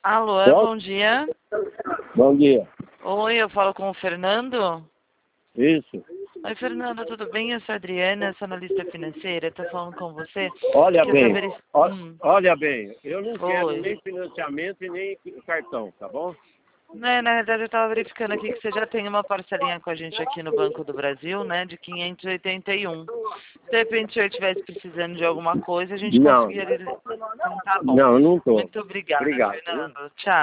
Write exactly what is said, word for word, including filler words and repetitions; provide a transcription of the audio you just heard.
Alô, Pronto? bom dia. Bom dia. Oi, eu falo com o Fernando. Isso. Oi, Fernando, tudo bem? Eu sou a Adriana, sou analista financeira. Estou falando com você. Olha Quer bem, saber... ó- Hum, olha bem, eu não quero oi. nem financiamento e nem cartão, tá bom? Né, na verdade, eu estava verificando aqui que você já tem uma parcelinha com a gente aqui no Banco do Brasil, né, de quinhentos e oitenta e um. Se de repente o senhor estivesse precisando de alguma coisa, a gente Não, conseguiria... Então, tá bom. não, não tô. Muito obrigada, Obrigado, viu? Fernando. Tchau.